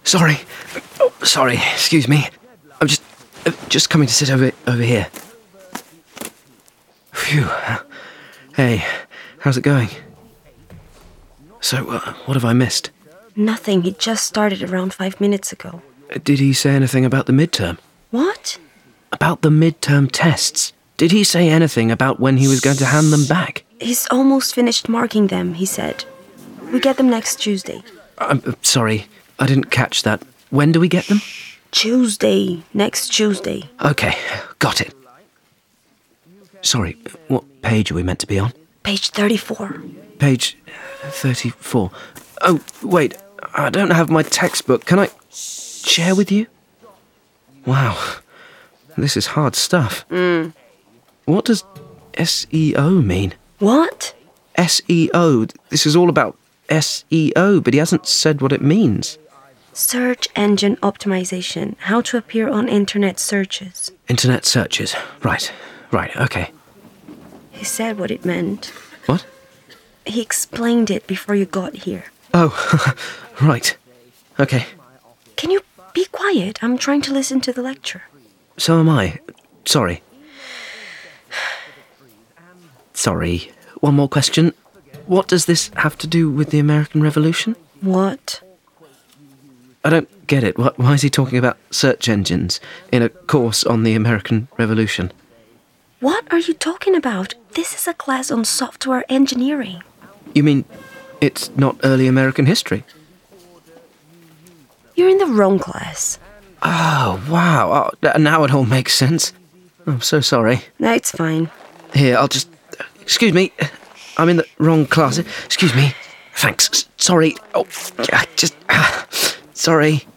Sorry. Oh, sorry. Excuse me. I'm just coming to sit over here. Phew. Hey, how's it going? So, what have I missed? Nothing. He just started around 5 minutes ago. Did he say anything about the midterm? What? About the midterm tests? Did he say anything about when he was going to hand them back? He's almost finished marking them, he said. We get them next Tuesday. I'm sorry, I didn't catch that. When do we get them? Tuesday. Next Tuesday. Okay, got it. Sorry, what page are we meant to be on? Page 34. Page 34. Oh, wait, I don't have my textbook. Can I share with you? Wow, this is hard stuff. What does SEO mean? What? SEO. This is all about SEO, but he hasn't said what it means. Search engine optimization. How to appear on internet searches. Internet searches. Right, okay. He said what it meant. What? He explained it before you got here. Oh, right. Okay. Can you be quiet? I'm trying to listen to the lecture. So am I. Sorry. Sorry. One more question. What does this have to do with the American Revolution? What? I don't get it. Why is he talking about search engines in a course on the American Revolution? What are you talking about? This is a class on software engineering. You mean it's not early American history? You're in the wrong class. Oh, wow. Oh, now it all makes sense. I'm so sorry. No, it's fine. Here, I'll just... Excuse me. I'm in the wrong class. Excuse me. Thanks. Sorry. Oh, just... Sorry.